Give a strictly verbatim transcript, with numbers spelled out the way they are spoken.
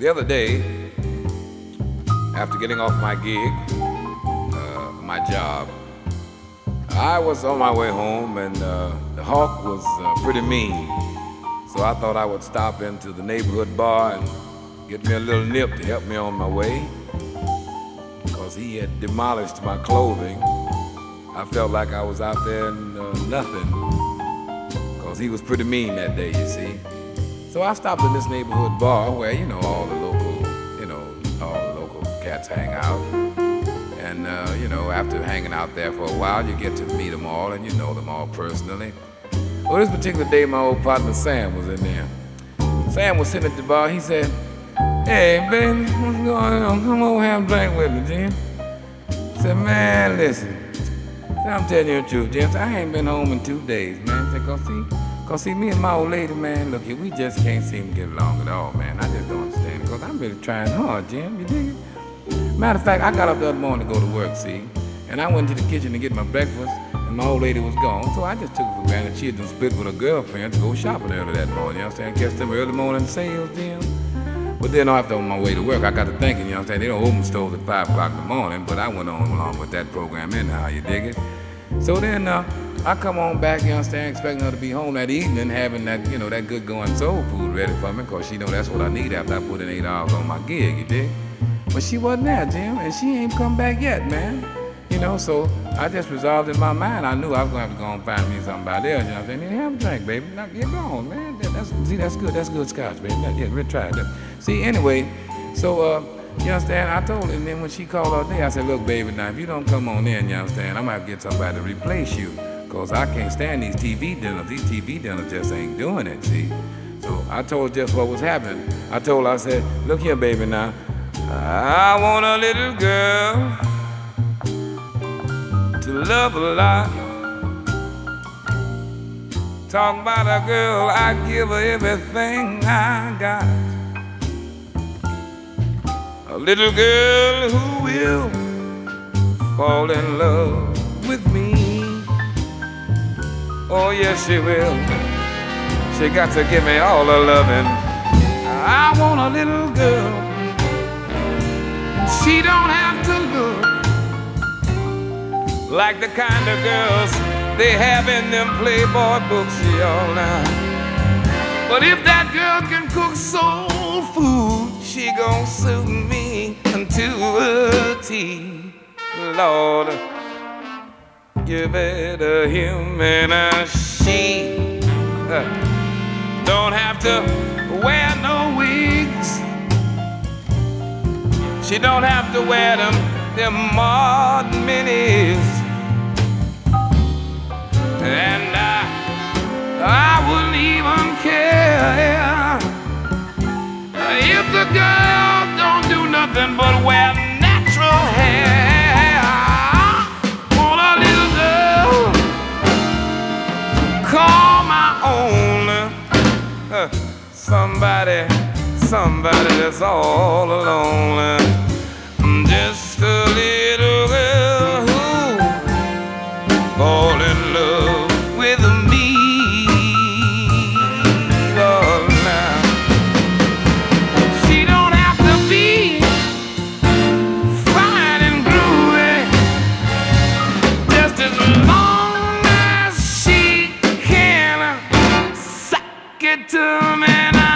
The other day, after getting off my gig, uh, my job, I was on my way home and uh, the hawk was uh, pretty mean. So I thought I would stop into the neighborhood bar and get me a little nip to help me on my way. Because he had demolished my clothing. I felt like I was out there in uh, nothing. Because he was pretty mean that day, you see. So I stopped in this neighborhood bar where, you know, all the local, you know, all the local cats hang out. And, uh, you know, after hanging out there for a while, you get to meet them all and you know them all personally. Well, this particular day, my old partner Sam was in there. Sam was sitting at the bar. He said, "Hey, baby, what's going on? Come over and have a drink with me, Jim." I said, "Man, listen. I'm telling you the truth, Jim. I ain't been home in two days, man. I said, cause see, cause see, me and my old lady, man, look here, we just can't seem to get along at all, man. I just don't understand it. Cause I'm really trying hard, Jim. You dig it? Matter of fact, I got up the other morning to go to work, see, and I went to the kitchen to get my breakfast, and my old lady was gone. So I just took it for granted she had been split with her girlfriend to go shopping early that morning. You know what I'm saying? Catch them early morning sales, Jim. But then after on my way to work, I got to thinking, you know what I'm saying? They don't open stores at five o'clock in the morning, but I went on along with that program anyhow, you dig it? So then uh, I come on back, you understand, expecting her to be home that evening, having that, you know, that good going soul food ready for me, because she know that's what I need after I put in eight hours on my gig, you dig? But she wasn't there, Jim, and she ain't come back yet, man. You know, so I just resolved in my mind, I knew I was going to have to go and find me somebody else, you know what I'm saying? Have a drink, baby. Now, get going, man. That, that's, see, that's good, that's good scotch, baby. That, yeah, we'll try it. See, anyway, so, uh, you understand, I told her, and then when she called all day, I said, "Look, baby, now, if you don't come on in, you understand, I'm going to have to get somebody to replace you, because I can't stand these T V dinners. These T V dinners just ain't doing it, see?" So I told her just what was happening. I told her, I said, "Look here, baby, now, I want a little girl to love a lot. Talk about a girl, I give her everything I got. A little girl who will fall in love with me. Oh, yes, she will. She got to give me all her loving. I want a little girl. She don't have to look like the kind of girls they have in them Playboy books, y'all now. But if that girl can cook soul food, she gon' suit me unto a T. Lord, give it a him and a she. Uh, don't have to wear no wigs. She don't have to wear them, them modern minis. And I, I wouldn't even care if the girl don't do nothing but wear natural hair. Want a little girl, call my own. Uh, somebody, somebody that's all alone. Just a little girl who fall in love with me. Oh, now she don't have to be fine and groovy, just as long as she can suck it to me now.